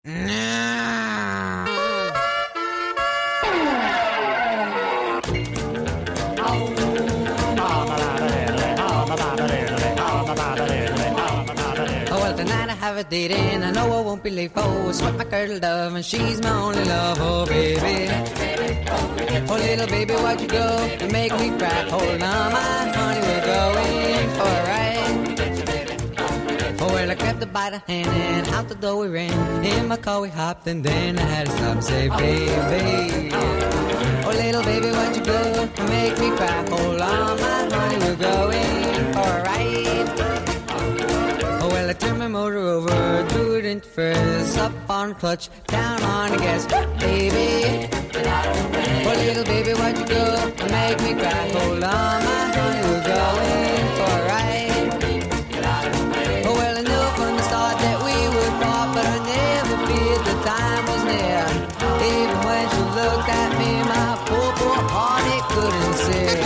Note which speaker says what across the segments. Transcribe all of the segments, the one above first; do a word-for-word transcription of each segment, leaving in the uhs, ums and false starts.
Speaker 1: Oh, well, tonight I have a date and I know I won't be late for sweat my girdle dove and she's my only love, oh baby. Oh little baby, why'd you go and make me cry? Hold on, my honey, we're going for a ride. Oh well, I grabbed her by the hand and out the door we ran. In my car we hopped and then I had to stop and say, baby. Oh little baby, why'd you go and make me cry? Hold on, my honey, we're going for a ride. Oh well, I turned my motor over, threw it into first, up on clutch, down on the gas, baby. Oh little baby, why'd you go and make me cry? Hold on, my honey, we're going for a ride. Oh well, I knew from the start that we would part, but I never feared the time was near. Even when she looked at me, my poor, poor heart, it couldn't see.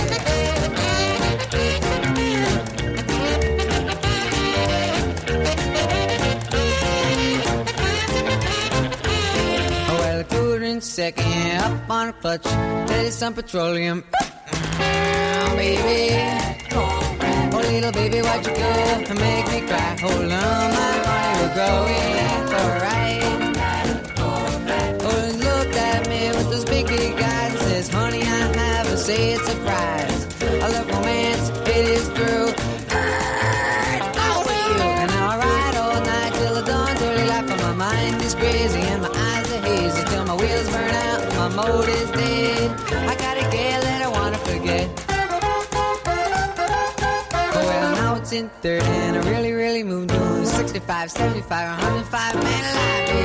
Speaker 1: Second up on a clutch, that is some petroleum, mm, baby. Oh little baby, why'd you go and make me cry? Hold on, my honey, we're going for a ride. Oh, and looked at me with those big, big eyes and says, honey, I have a say it's a prize. I love romance, it is true. Oh, with you. And now I ride all night till the dawn's early light, for my mind is crazy and my eyes are hazy till my wheels burn out, my motor's dead. I got a gal that I wanna forget. Oh well, now it's in third and I really, really moved on. sixty-five, seventy-five, one hundred five, man alive,